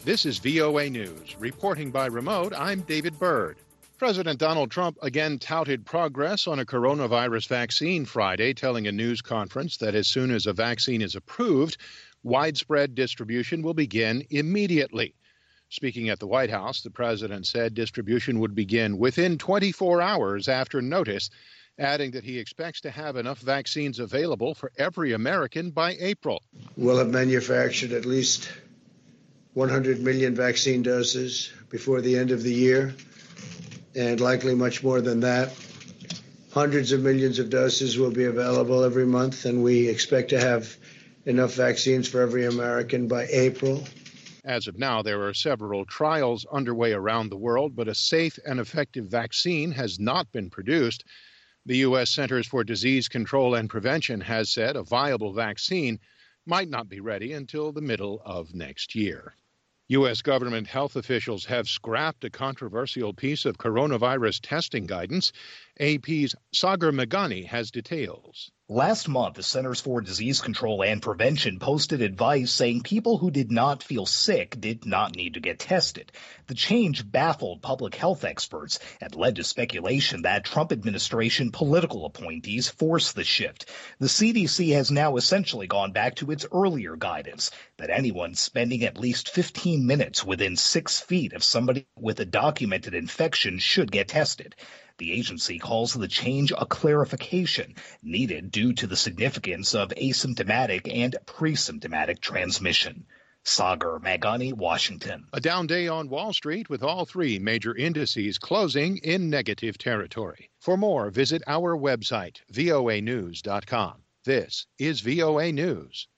This is VOA News. Reporting by remote, I'm David Byrd. President Donald Trump again touted progress on a coronavirus vaccine Friday, telling a news conference that as soon as a vaccine is approved, widespread distribution will begin immediately. Speaking at the White House, the president said distribution would begin within 24 hours after notice, adding that he expects to have enough vaccines available for every American by April. We'll have manufactured at least 100 million vaccine doses before the end of the year, and likely much more than that. Hundreds of millions of doses will be available every month, and we expect to have enough vaccines for every American by April. As of now, there are several trials underway around the world, but a safe and effective vaccine has not been produced. The U.S. Centers for Disease Control and Prevention has said a viable vaccine might not be ready until the middle of next year. U.S. government health officials have scrapped a controversial piece of coronavirus testing guidance. AP's Sagar Meghani has details. Last month, the Centers for Disease Control and Prevention posted advice saying people who did not feel sick did not need to get tested. The change baffled public health experts and led to speculation that Trump administration political appointees forced the shift. The CDC has now essentially gone back to its earlier guidance that anyone spending at least 15 minutes within 6 feet of somebody with a documented infection should get tested. The agency calls the change a clarification needed due to the significance of asymptomatic and pre-symptomatic transmission. Sagar Meghani, Washington. A down day on Wall Street with all three major indices closing in negative territory. For more, visit our website, voanews.com. This is VOA News.